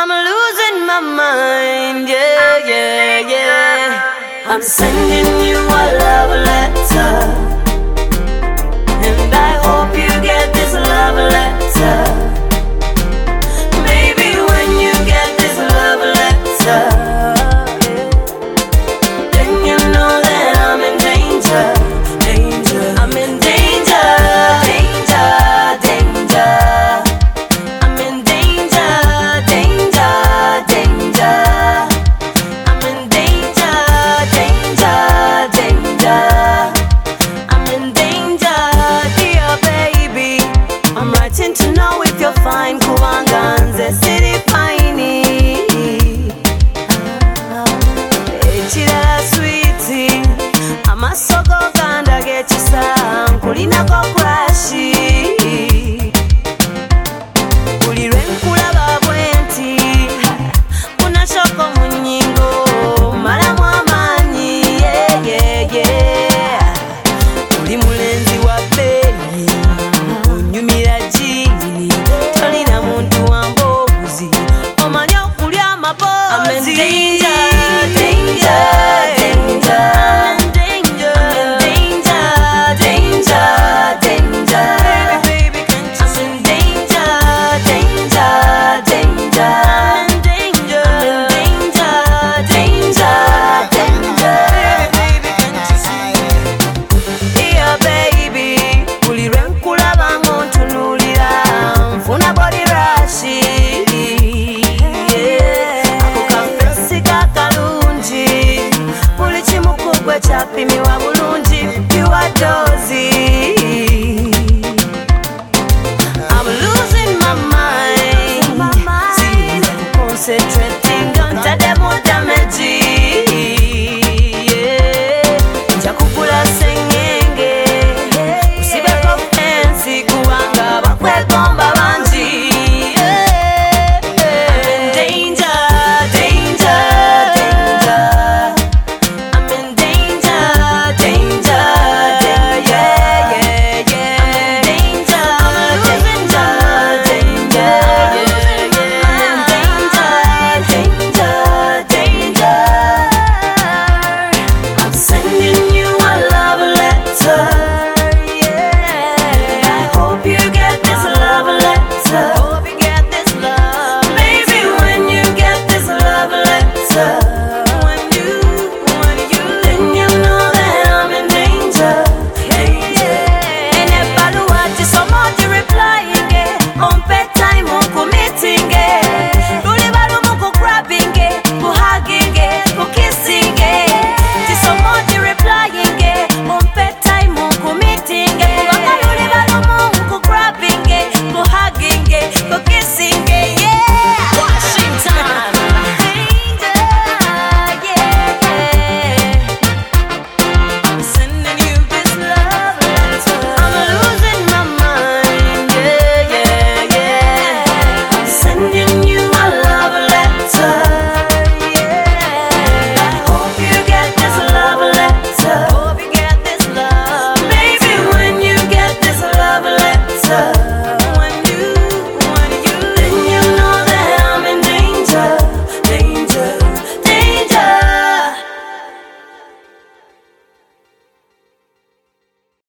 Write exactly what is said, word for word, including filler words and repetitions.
I'm losing my mind, yeah, yeah, yeah. I'm sending you a love letter, and I hope you get this love letter. Maybe when you get this love letter, then you know that I'm in danger, danger. I'm in danger, danger, danger. I'm in danger, danger, danger. I'm in danger, danger, danger. I'm in danger, dear baby. I'm writing to know if you're fine. Kubanganze city fine. Echira sweetie, amasogo ganda gechisa, kulina ko crashi. Ulirwe nkulaba bwenti, unashoko munyingo, malamu amanyi, yeah, yeah, yeah. Uli mulenzi wa beyi, unyumira jini, tolina muntu wa mbozi, omanyi okulya amabozi. I'm in danger, danger, danger. I'm in danger, danger, danger, danger. Baby, baby, can't you see? I'm in danger, danger, danger. I'm in danger, danger, danger, danger. Baby, baby, can't you see? Dear baby, ulirwe nkulaba ngontunulira, nfuna body rush. Chapimiwa bulungi pure dozi. I'm losing my mind. See, concentrate